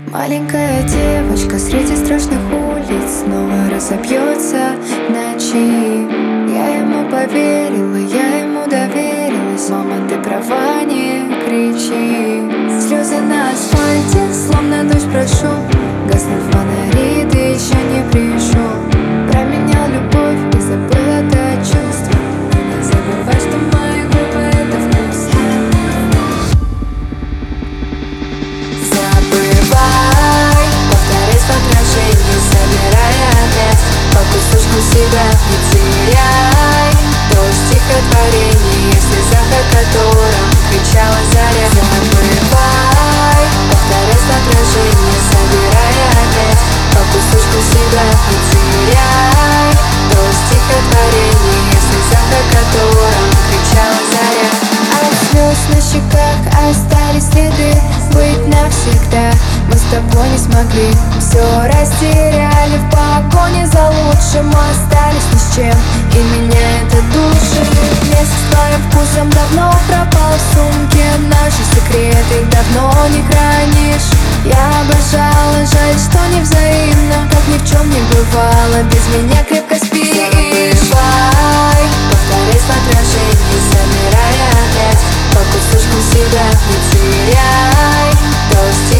Маленькая девочка среди страшных улиц снова разобьется в ночи. Я ему поверила, я ему доверилась. Мама, ты права, не кричи. Слезы на асфальте, словно дождь прошел. Гаснут фонари, ты еще не пришел. Променял любовь и забыл это чувство. Не забывай, что мои губы — это вкусно. Забывай, повторяй в отражении, собирай опять. По кусочку себя не теряй. То стихотворение, в слезах, о котором кричала заря. Забывай, повторяй в отражении, собирай опять. По кусочку себя не теряй. То стихотворение, в слезах, о котором кричала заря. От слез на щеках остались следы. Быть навсегда мы с тобой не смогли. Все растеряли в погоне за лучшим. Остались ни с чем, и меня это душит. Вместе с твоим вкусом давно пропал в сумке. Наши секреты давно не хранишь. Я обожала, жаль, что не взаимно. Как ни в чем не бывало, без меня крепко спишь. Забывай, повторяй в отражении, собирай опять. По кусочку себя не теряй. То